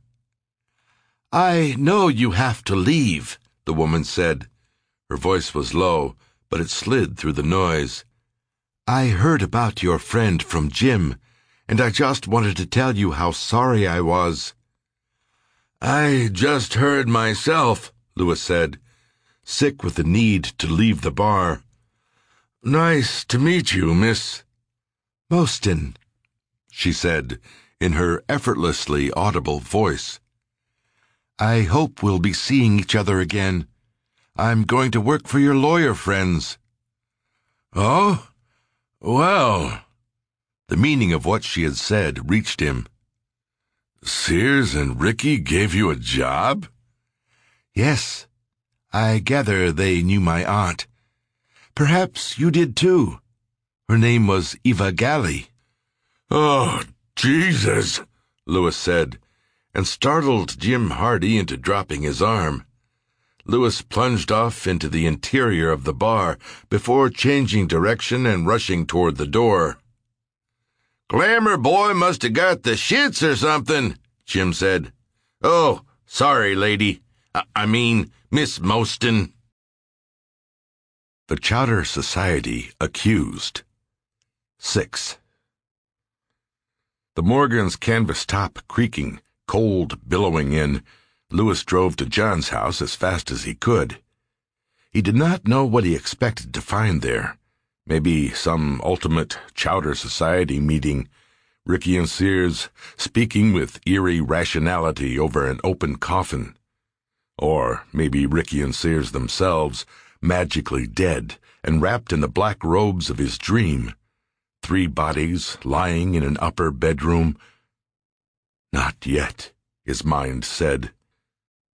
"I know you have to leave," the woman said. Her voice was low, but it slid through the noise. "I heard about your friend from Jim, and I just wanted to tell you how sorry I was." "I just heard myself," Lewis said, sick with the need to leave the bar. "Nice to meet you, Miss Mostyn," she said, in her effortlessly audible voice. "I hope we'll be seeing each other again. I'm going to work for your lawyer friends." "Oh? Well—" The meaning of what she had said reached him. "Sears and Ricky gave you a job?" "Yes. I gather they knew my aunt. Perhaps you did too. Her name was Eva Galley." "Oh, Jesus," Lewis said, and startled Jim Hardy into dropping his arm. Lewis plunged off into the interior of the bar before changing direction and rushing toward the door. "Glamour boy must have got the shits or something," Jim said. "Oh, sorry, lady. I mean, Miss Mostyn." The Chowder Society accused. 6. The Morgans' canvas top creaking, cold billowing in, Lewis drove to John's house as fast as he could. He did not know what he expected to find there. Maybe some ultimate Chowder Society meeting, Ricky and Sears speaking with eerie rationality over an open coffin. Or maybe Ricky and Sears themselves, magically dead and wrapped in the black robes of his dream. 3 bodies lying in an upper bedroom. Not yet, his mind said.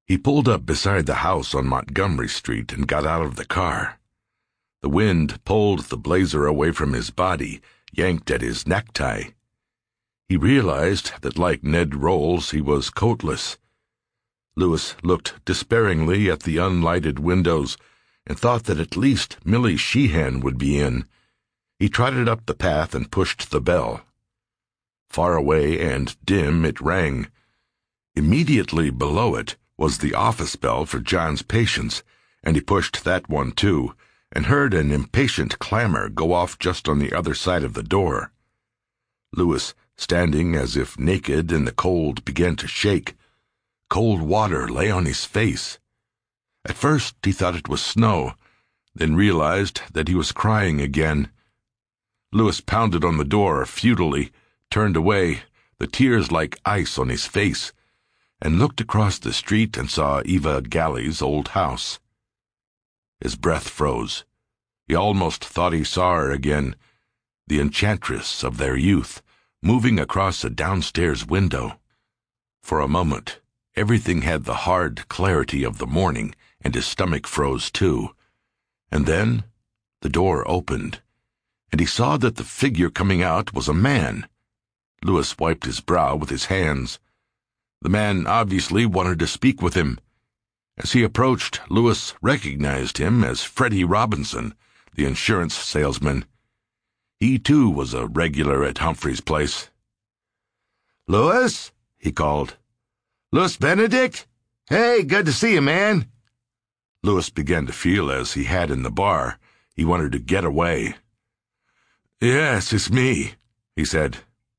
He pulled up beside the house on Montgomery Street and got out of the car. The wind pulled the blazer away from his body, yanked at his necktie. He realized that, like Ned Rolls, he was coatless. Lewis looked despairingly at the unlighted windows and thought that at least Millie Sheehan would be in. He trotted up the path and pushed the bell. Far away and dim it rang. Immediately below it was the office bell for John's patients, and he pushed that one too, and heard an impatient clamor go off just on the other side of the door. Lewis, standing as if naked in the cold, began to shake. Cold water lay on his face. At first he thought it was snow, then realized that he was crying again. Lewis pounded on the door futilely, turned away, the tears like ice on his face, and looked across the street and saw Eva Galley's old house. His breath froze. He almost thought he saw her again, the enchantress of their youth, moving across a downstairs window. For a moment, everything had the hard clarity of the morning, and his stomach froze too. And then the door opened, and he saw that the figure coming out was a man. Lewis wiped his brow with his hands. The man obviously wanted to speak with him. As he approached, Lewis recognized him as Freddie Robinson, the insurance salesman. He, too, was a regular at Humphrey's place. "Lewis?" he called. "Lewis Benedict? Hey, good to see you, man." Lewis began to feel as he had in the bar. He wanted to get away. "Yes, it's me," he said.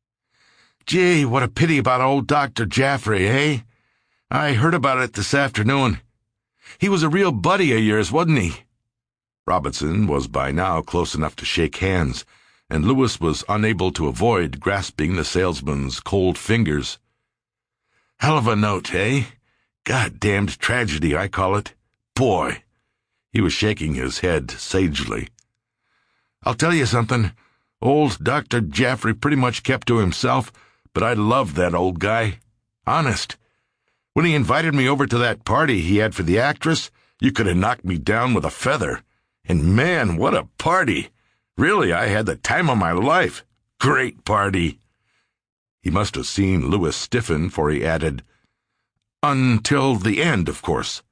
"Gee, what a pity about old Dr. Jaffrey, eh? I heard about it this afternoon. He was a real buddy of yours, wasn't he?" Robinson was by now close enough to shake hands, and Lewis was unable to avoid grasping the salesman's cold fingers. "Hell of a note, eh? Goddamned tragedy, I call it. Boy." He was shaking his head sagely. "I'll tell you something. Old Dr. Jaffrey pretty much kept to himself, but I loved that old guy. Honest. When he invited me over to that party he had for the actress, you could have knocked me down with a feather. And man, what a party! Really, I had the time of my life. Great party." He must have seen Lewis stiffen, for he added, "Until the end, of course."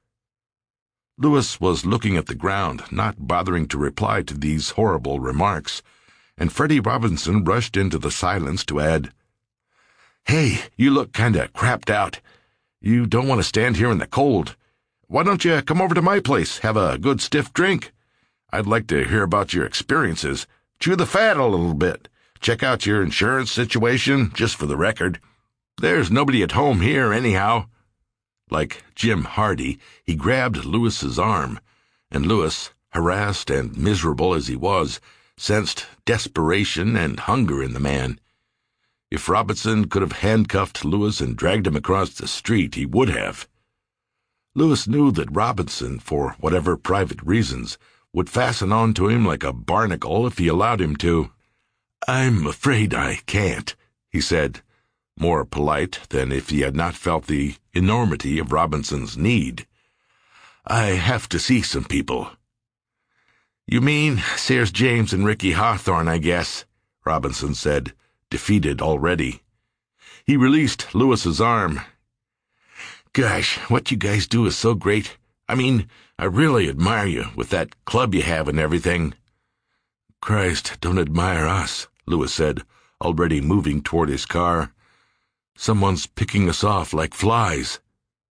Lewis was looking at the ground, not bothering to reply to these horrible remarks, and Freddie Robinson rushed into the silence to add, "Hey, you look kinda crapped out. You don't want to stand here in the cold. Why don't you come over to my place, have a good stiff drink? I'd like to hear about your experiences. Chew the fat a little bit. Check out your insurance situation, just for the record. There's nobody at home here, anyhow." Like Jim Hardy, he grabbed Lewis's arm, and Lewis, harassed and miserable as he was, sensed desperation and hunger in the man. If Robinson could have handcuffed Lewis and dragged him across the street, he would have. Lewis knew that Robinson, for whatever private reasons, would fasten on to him like a barnacle if he allowed him to. "I'm afraid I can't," he said, more polite than if he had not felt the enormity of Robinson's need. "I have to see some people." "You mean Sears James and Ricky Hawthorne, I guess," Robinson said, defeated already. He released Lewis's arm. "Gosh, what you guys do is so great. I mean, I really admire you, with that club you have and everything." "Christ, don't admire us," Lewis said, already moving toward his car. "Someone's picking us off like flies."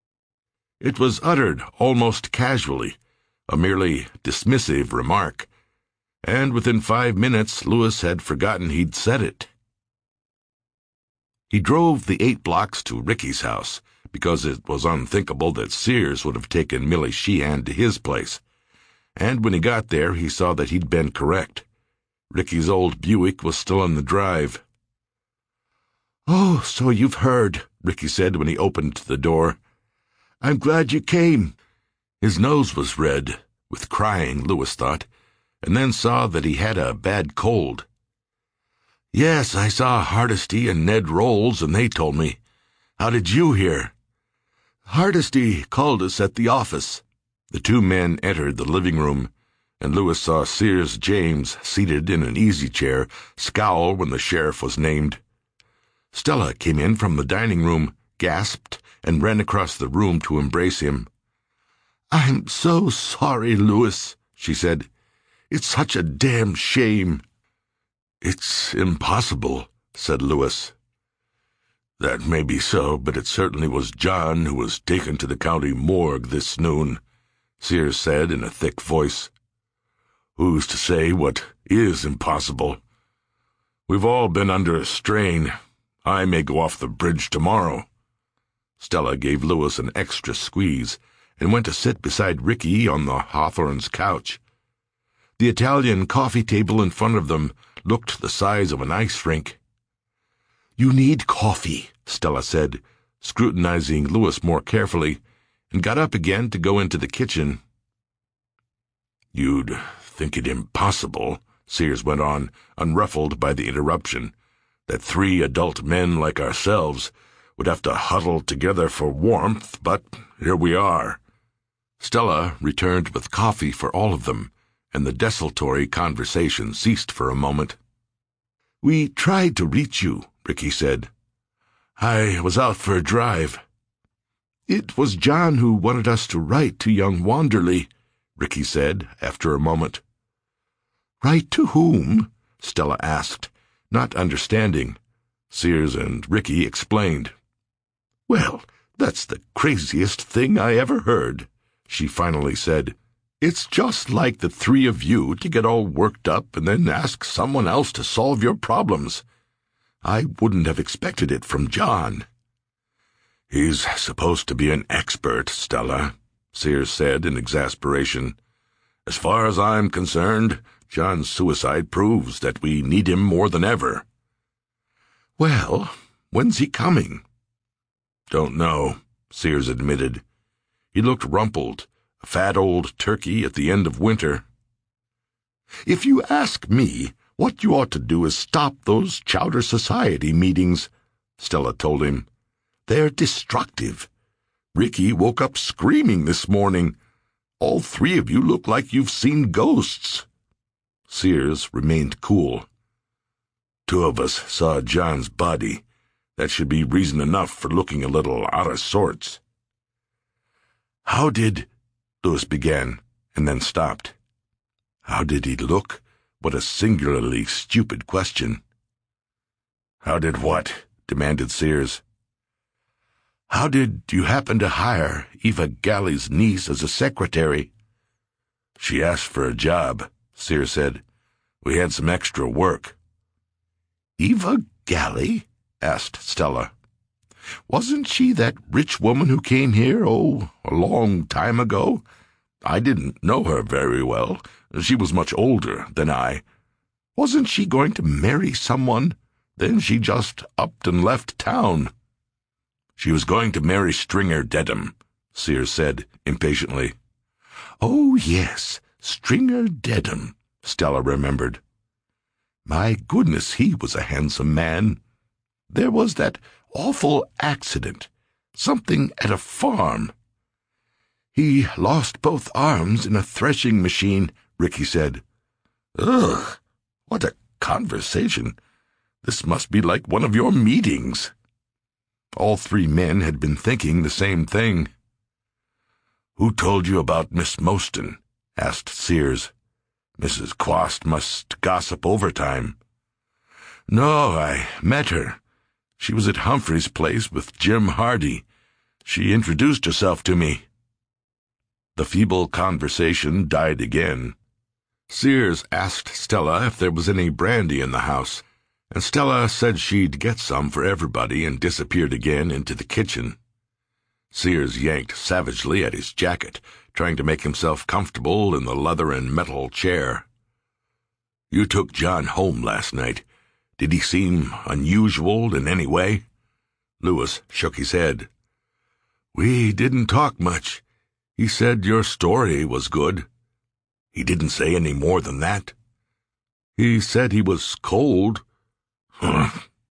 It was uttered almost casually, a merely dismissive remark, and within 5 minutes Lewis had forgotten he'd said it. He drove the 8 blocks to Ricky's house, because it was unthinkable that Sears would have taken Millie Sheehan to his place, and when he got there he saw that he'd been correct. Ricky's old Buick was still in the drive. "Oh, so you've heard," Ricky said when he opened the door. "I'm glad you came." His nose was red, with crying, Lewis thought, and then saw that he had a bad cold. "Yes, I saw Hardesty and Ned Rolls, and they told me. How did you hear?" Hardesty called us at the office." The two men entered the living room, and Lewis saw Sears James, seated in an easy chair, scowl when the sheriff was named. Stella came in from the dining room, gasped, and ran across the room to embrace him. "I'm so sorry, Lewis," she said. "It's such a damn shame." "It's impossible," said Lewis. "That may be so, but it certainly was John who was taken to the county morgue this noon," Sears said in a thick voice. "Who's to say what is impossible? We've all been under a strain. I may go off the bridge tomorrow." Stella gave Lewis an extra squeeze and went to sit beside Ricky on the Hawthorne's couch. The Italian coffee table in front of them looked the size of an ice rink. "You need coffee," Stella said, scrutinizing Lewis more carefully, and got up again to go into the kitchen. "You'd think it impossible," Sears went on, unruffled by the interruption, "that 3 adult men like ourselves would have to huddle together for warmth, but here we are." Stella returned with coffee for all of them, and the desultory conversation ceased for a moment. "We tried to reach you," Ricky said. "I was out for a drive." "It was John who wanted us to write to young Wanderley," Ricky said after a moment. "Write to whom?" Stella asked, not understanding. Sears and Ricky explained. "Well, that's the craziest thing I ever heard," she finally said. "It's just like the 3 of you to get all worked up and then ask someone else to solve your problems. I wouldn't have expected it from John." "He's supposed to be an expert, Stella," Sears said in exasperation. "As far as I'm concerned, John's suicide proves that we need him more than ever." "Well, when's he coming?" "Don't know," Sears admitted. He looked rumpled, a fat old turkey at the end of winter. "If you ask me, what you ought to do is stop those Chowder Society meetings," Stella told him. "They're destructive. Ricky woke up screaming this morning. All 3 of you look like you've seen ghosts." Sears remained cool. "2 of us saw John's body. That should be reason enough for looking a little out of sorts." "How did—" Lewis began, and then stopped. How did he look? What a singularly stupid question. "How did what?" demanded Sears. "How did you happen to hire Eva Galley's niece as a secretary?" "She asked for a job," Sears said. "We had some extra work." "Eva Galley?" asked Stella. "Wasn't she that rich woman who came here, a long time ago? I didn't know her very well. She was much older than I. Wasn't she going to marry someone? Then she just upped and left town." "She was going to marry Stringer Dedham," Sears said impatiently. "Oh, yes, Stringer Dedham," Stella remembered. "My goodness, he was a handsome man. There was that awful accident, something at a farm." "He lost both arms in a threshing machine," Ricky said. "Ugh, what a conversation. This must be like one of your meetings." All 3 men had been thinking the same thing. "Who told you about Miss Mostyn?" asked Sears. "Mrs. Quast must gossip overtime." "No, I met her. She was at Humphrey's place with Jim Hardy. She introduced herself to me." The feeble conversation died again. Sears asked Stella if there was any brandy in the house, and Stella said she'd get some for everybody and disappeared again into the kitchen. Sears yanked savagely at his jacket, trying to make himself comfortable in the leather and metal chair. "You took John home last night. Did he seem unusual in any way?" Lewis shook his head. "We didn't talk much. He said your story was good." "He didn't say any more than that?" "He said he was cold." "Huh."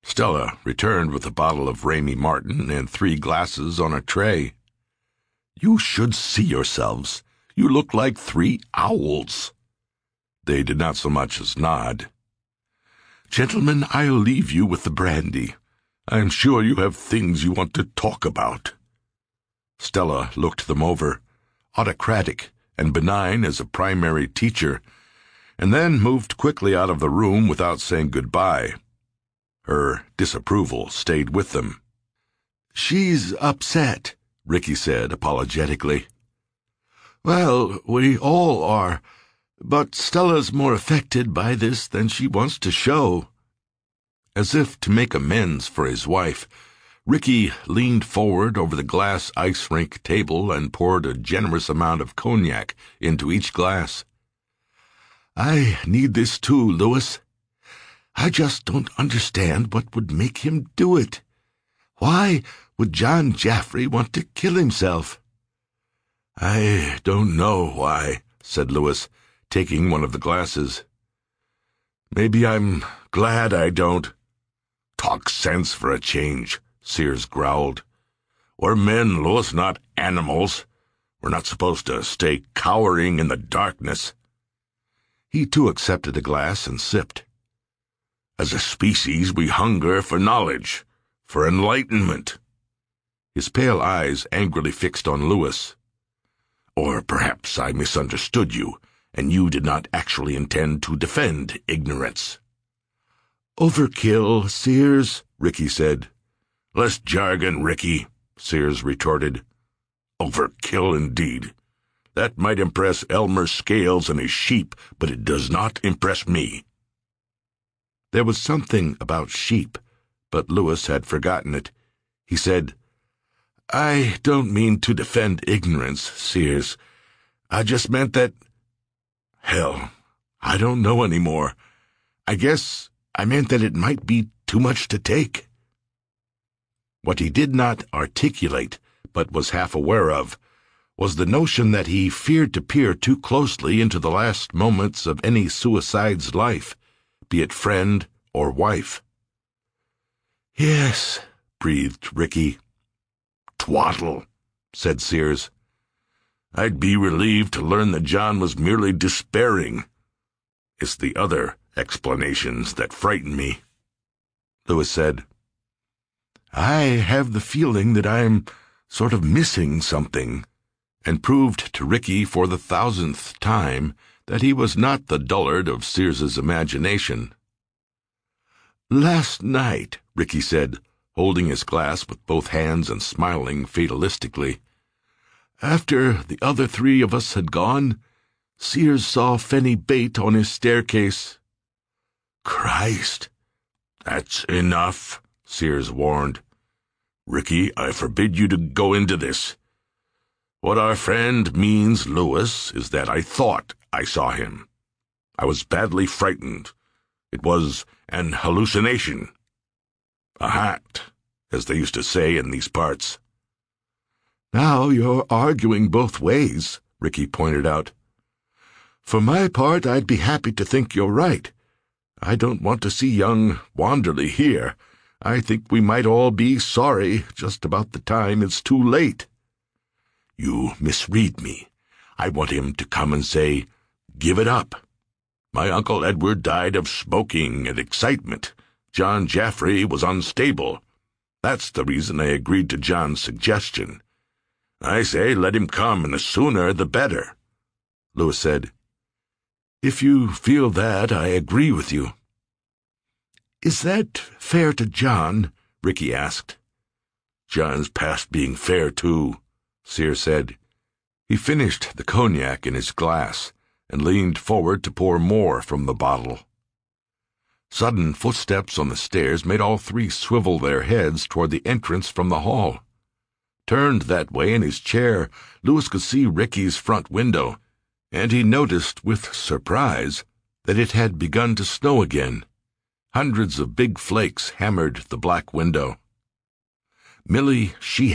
Stella returned with a bottle of Remy Martin and 3 glasses on a tray. "You should see yourselves. You look like 3 owls." They did not so much as nod. "Gentlemen, I'll leave you with the brandy. I am sure you have things you want to talk about." Stella looked them over, autocratic and benign as a primary teacher, and then moved quickly out of the room without saying goodbye. Her disapproval stayed with them. "She's upset," Ricky said apologetically. "Well, we all are, but Stella's more affected by this than she wants to show." As if to make amends for his wife, Ricky leaned forward over the glass ice rink table and poured a generous amount of cognac into each glass. "I need this too, Louis. I just don't understand what would make him do it. Why would John Jaffrey want to kill himself?" "I don't know why," said Louis, taking one of the glasses. "Maybe I'm glad I don't." "Talk sense for a change," Sears growled. "We're men, Louis, not animals. We're not supposed to stay cowering in the darkness." He too accepted a glass and sipped. "As a species, we hunger for knowledge, for enlightenment." His pale eyes angrily fixed on Louis. "Or perhaps I misunderstood you, and you did not actually intend to defend ignorance." "Overkill, Sears," Ricky said. "Less jargon, Ricky," Sears retorted. "Overkill indeed. That might impress Elmer Scales and his sheep, but it does not impress me." There was something about sheep, but Louis had forgotten it. He said, "I don't mean to defend ignorance, Sears. I just meant that— Hell, I don't know anymore. I guess I meant that it might be too much to take." What he did not articulate, but was half aware of, was the notion that he feared to peer too closely into the last moments of any suicide's life, be it friend or wife. "Yes," breathed Ricky. "Twaddle," said Sears. "I'd be relieved to learn that John was merely despairing. It's the other explanations that frighten me." Louis said, "I have the feeling that I'm sort of missing something," and proved to Ricky for the 1,000th time that he was not the dullard of Sears's imagination. "Last night," Ricky said, holding his glass with both hands and smiling fatalistically, "after the other 3 of us had gone, Sears saw Fenny Bate on his staircase." "Christ!" "That's enough," Sears warned. "Ricky, I forbid you to go into this. What our friend means, Louis, is that I thought I saw him. I was badly frightened. It was an hallucination. A hat, as they used to say in these parts." "Now you're arguing both ways," Ricky pointed out. "For my part, I'd be happy to think you're right. I don't want to see young Wanderley here. I think we might all be sorry just about the time it's too late." "You misread me. I want him to come and say, 'Give it up. My Uncle Edward died of smoking and excitement. John Jaffrey was unstable. That's the reason I agreed to John's suggestion. I say let him come, and the sooner the better." Louis said, "If you feel that, I agree with you." "Is that fair to John?" Ricky asked. "John's past being fair, too," Sears said. He finished the cognac in his glass and leaned forward to pour more from the bottle. Sudden footsteps on the stairs made all 3 swivel their heads toward the entrance from the hall. Turned that way in his chair, Louis could see Ricky's front window, and he noticed with surprise that it had begun to snow again. Hundreds of big flakes hammered the black window. Millie